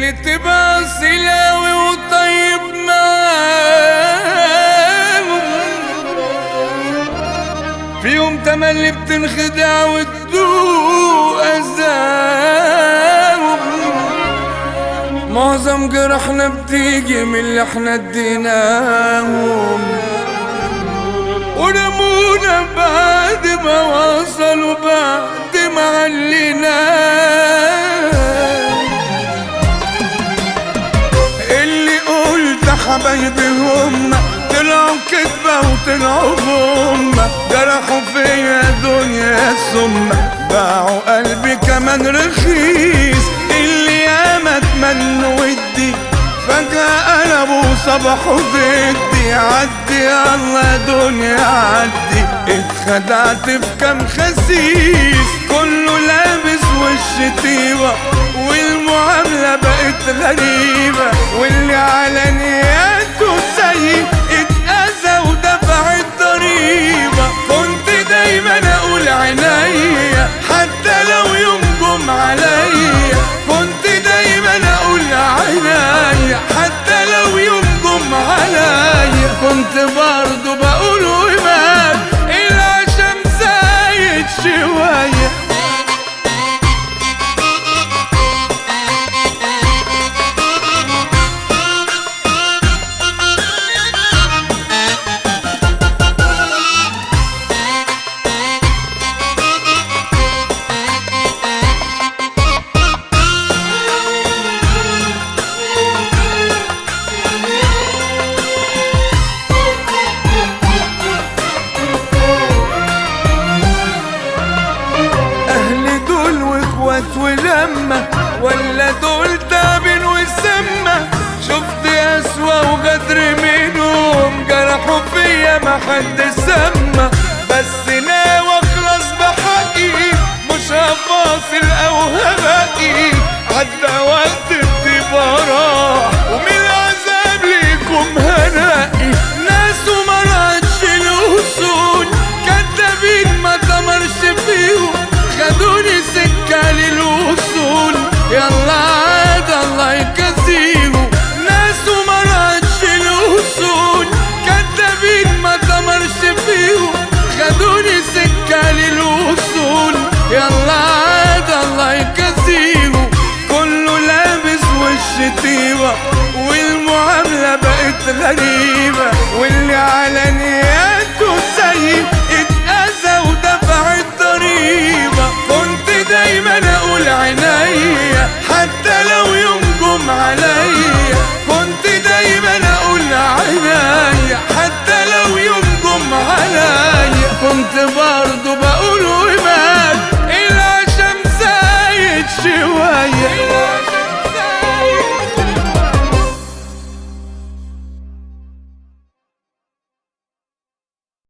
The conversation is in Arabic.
اللي تبقى سلاوي وطيب معاهم، في يوم تملي بتنخدع وتدوق أذاهم. معظم جرحنا بتيجي من اللي احنا اديناهم، ورمونا بعد ما وصلوا بعد ما عليناهم. اللي قلت حبايبي هم طلعوا كدبة وطلعوا غمة، جرحوا فيا دنيا السمة، باعوا قلبي كمان رخيص. اللي ياما اتمنوا ودي فجأة قلبوا صبحوا ضدي. عدي يلا دنيا عدي، اتخدعت في كام خسيس، كله لابس وش طيبة والمعاملة بقت غريبة. واللي على نياته سيء اتأذى ودفع الضريبة. كنت دايما اقول عينيا حتى لو يوم جم عليا، كنت دايما اقول عينيا حتى لو يوم جم عليا. كنت برضو بقول ومال العشم زايد شوية. ولما ولا دول تعبين وسمة، شفت أسوأ وغدر منهم، جرحوا فيا ما حد سمى. بس ناوي اخلص بحقي، مش هفاصل او هبقي. عدى وقت الطيبة راح ومن العذاب ليكم هنقي. ناس وما رعتش الوصول، كدابين ما تمرش فيهم، خدوني سكة للوصول. يلا عاد الله يكسيهم. ناس وما رعتش الوصول، كدابين ما تمرش فيهم، خدوني سكة للوصول. يلا عاد الله يكسيهم. كله لابس وش طيبة والمعاملة بقت غريبة. واللي على نياته سيء اتأذى ودفع الضريبة. كنت دايما اقول عينيا حتى لو يوم جم عليا، كنت دايما اقول عينيا حتى لو يوم جم عليا. كنت